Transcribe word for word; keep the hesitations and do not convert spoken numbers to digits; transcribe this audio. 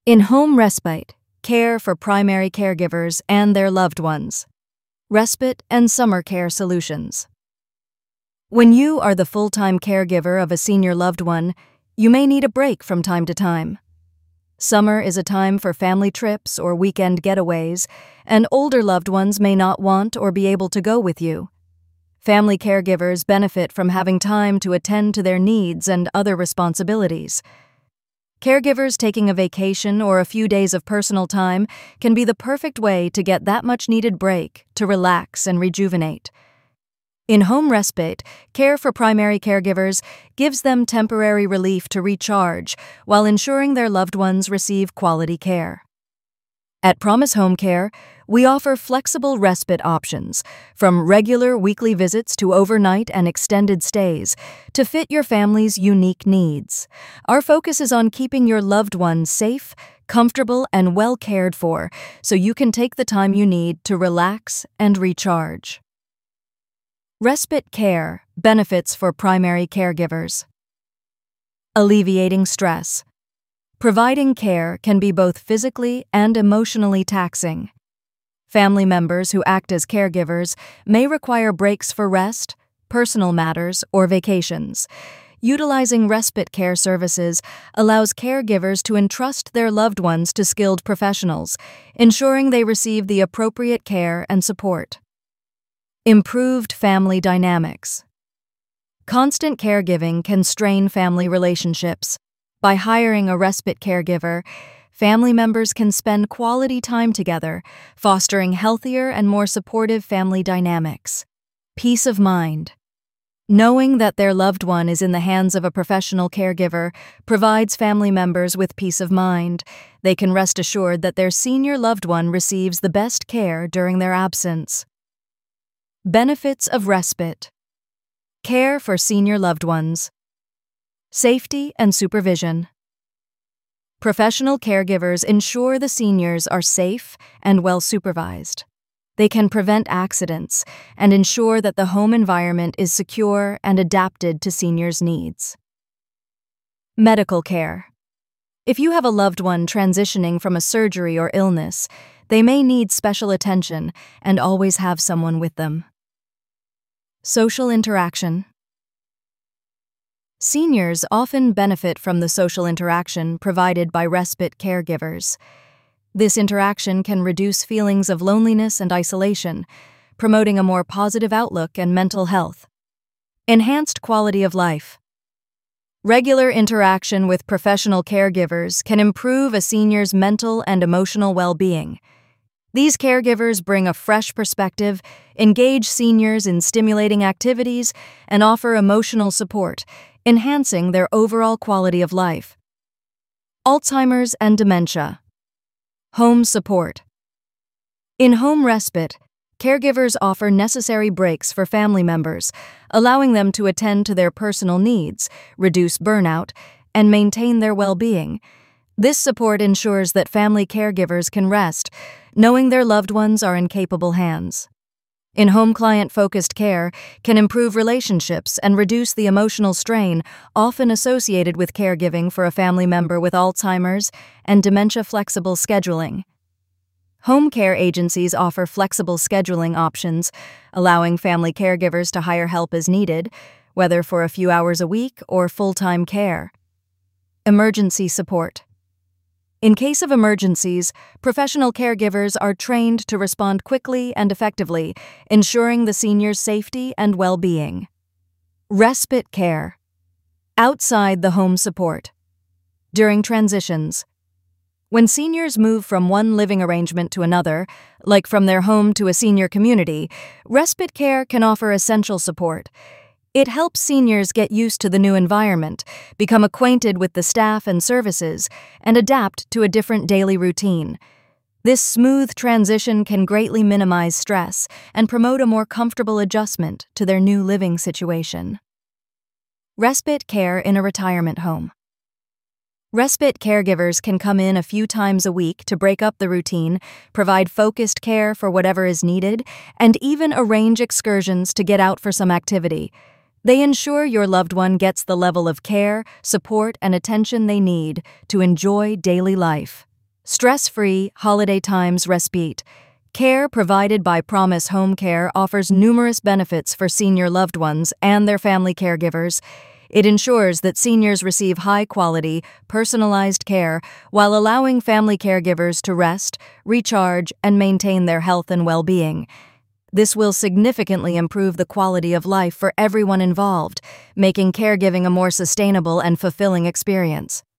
In-home respite, care for primary caregivers and their loved ones. Respite and summer care solutions. When you are the full-time caregiver of a senior loved one, you may need a break from time to time. Summer is a time for family trips or weekend getaways, and older loved ones may not want or be able to go with you. Family caregivers benefit from having time to attend to their needs and other responsibilities. Caregivers taking a vacation or a few days of personal time can be the perfect way to get that much-needed break to relax and rejuvenate. In-home respite, care for primary caregivers gives them temporary relief to recharge while ensuring their loved ones receive quality care. At Promise Home Care, we offer flexible respite options, from regular weekly visits to overnight and extended stays, to fit your family's unique needs. Our focus is on keeping your loved one safe, comfortable, and well cared for, so you can take the time you need to relax and recharge. Respite care benefits for primary caregivers. Alleviating stress. Providing care can be both physically and emotionally taxing. Family members who act as caregivers may require breaks for rest, personal matters, or vacations. Utilizing respite care services allows caregivers to entrust their loved ones to skilled professionals, ensuring they receive the appropriate care and support. Improved family dynamics. Constant caregiving can strain family relationships. By hiring a respite caregiver, family members can spend quality time together, fostering healthier and more supportive family dynamics. Peace of mind. Knowing that their loved one is in the hands of a professional caregiver provides family members with peace of mind. They can rest assured that their senior loved one receives the best care during their absence. Benefits of respite. Care for senior loved ones. Safety and supervision. Professional caregivers ensure the seniors are safe and well supervised. They can prevent accidents and ensure that the home environment is secure and adapted to seniors' needs. Medical care. If you have a loved one transitioning from a surgery or illness, they may need special attention and always have someone with them. Social interaction. Seniors often benefit from the social interaction provided by respite caregivers. This interaction can reduce feelings of loneliness and isolation, promoting a more positive outlook and mental health. Enhanced quality of life. Regular interaction with professional caregivers can improve a senior's mental and emotional well-being. These caregivers bring a fresh perspective, engage seniors in stimulating activities, and offer emotional support, enhancing their overall quality of life. Alzheimer's and dementia. Home support. In home respite, caregivers offer necessary breaks for family members, allowing them to attend to their personal needs, reduce burnout, and maintain their well-being. This support ensures that family caregivers can rest, knowing their loved ones are in capable hands. In-home client-focused care can improve relationships and reduce the emotional strain often associated with caregiving for a family member with Alzheimer's and dementia-flexible scheduling. Home care agencies offer flexible scheduling options, allowing family caregivers to hire help as needed, whether for a few hours a week or full-time care. Emergency support. In case of emergencies, professional caregivers are trained to respond quickly and effectively, ensuring the senior's safety and well-being. Respite care. Outside the home support. During transitions. When seniors move from one living arrangement to another, like from their home to a senior community, respite care can offer essential support. It helps seniors get used to the new environment, become acquainted with the staff and services, and adapt to a different daily routine. This smooth transition can greatly minimize stress and promote a more comfortable adjustment to their new living situation. Respite care in a retirement home. Respite caregivers can come in a few times a week to break up the routine, provide focused care for whatever is needed, and even arrange excursions to get out for some activity. They ensure your loved one gets the level of care, support, and attention they need to enjoy daily life. Stress-free, holiday times respite. Care provided by Promise Home Care offers numerous benefits for senior loved ones and their family caregivers. It ensures that seniors receive high-quality, personalized care while allowing family caregivers to rest, recharge, and maintain their health and well-being. This will significantly improve the quality of life for everyone involved, making caregiving a more sustainable and fulfilling experience.